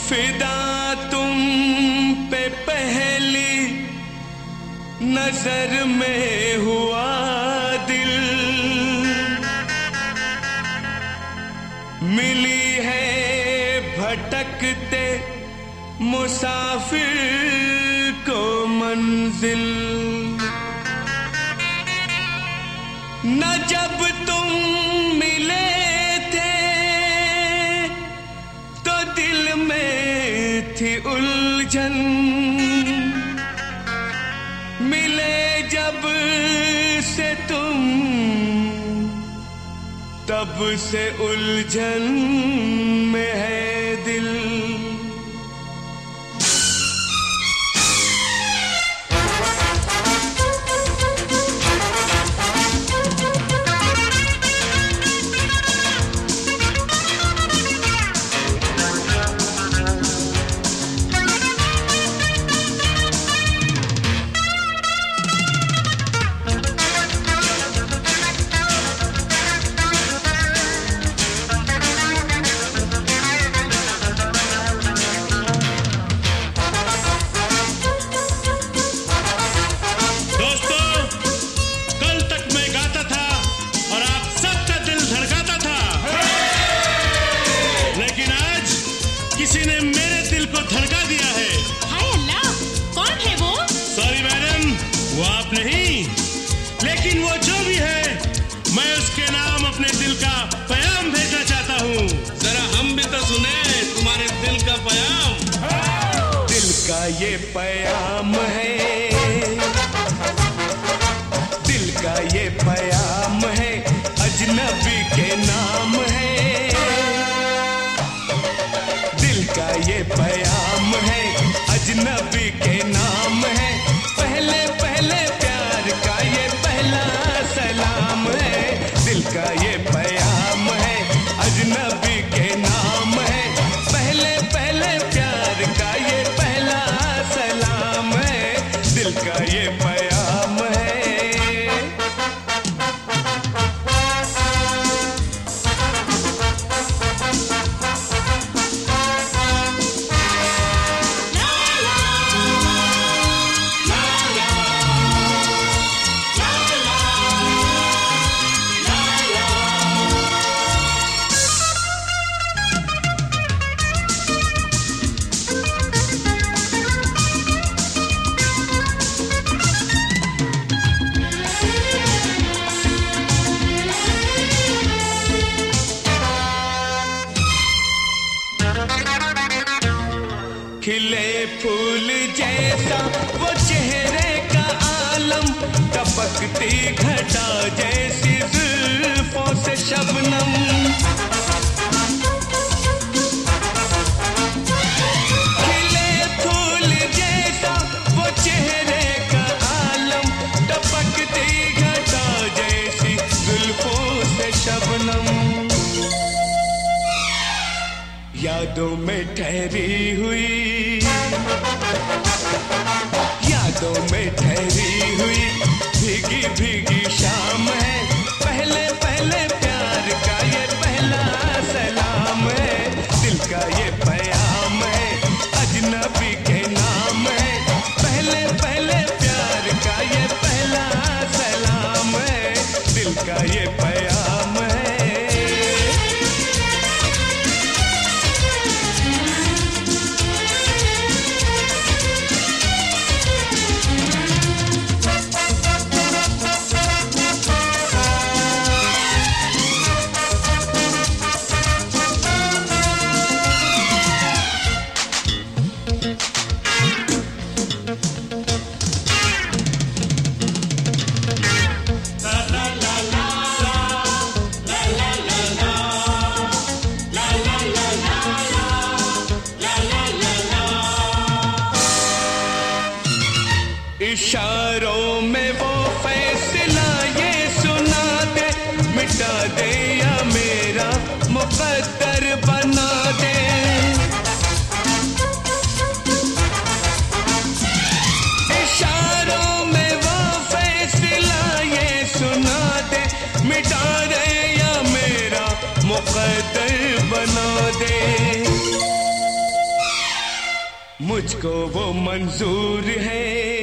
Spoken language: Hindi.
फिदा तुम पे पहली नजर में हुआ दिल, मिली है भटकते मुसाफिर को मंजिल। न जब तुम मिले थे तो दिल में थी उलझन, मिले जब से तुम तब से उलझन में है दिल। किसी ने मेरे दिल को धड़का दिया है। हाय अल्लाह, कौन है वो? सॉरी मैडम, वो आप नहीं, लेकिन वो जो भी है, मैं उसके नाम अपने दिल का पैगाम भेजना चाहता हूँ। जरा हम भी तो सुने तुम्हारे दिल का पैगाम। दिल का ये पैगाम है, दिल का ये पैगाम है, अजनबी के नाम है। दिल का ये पैगाम है, अजनबी के नाम है। पहले पहले प्यार का ये पहला सलाम है। दिल का ये पैगाम है, अजनबी के नाम है। पहले पहले प्यार का ये पहला सलाम है। दिल का ये पैगाम है। खिले फूल जैसा वो चेहरे का आलम, टपकती घटा जैसी जुल्फों से शबनम। खिले फूल जैसा वो चेहरे का आलम, टपकती घटा जैसी जुल्फों से शबनम। यादों में ठहरी हुई, यादों में ठहरी हुई भीगी भीगी शाम है। पहले पहले प्यार का ये पहला सलाम है। दिल का ये पैगाम है, अजनबी के नाम है। पहले पहले प्यार का ये पहला सलाम है। दिल का ये पैगाम है। इशारों में वो फैसला ये सुना दे, मिटा दे या मेरा मुकद्दर बना दे। इशारों में वो फैसला ये सुना दे, मिटा दे या मेरा मुकद्दर बना दे। मुझको वो मंजूर है।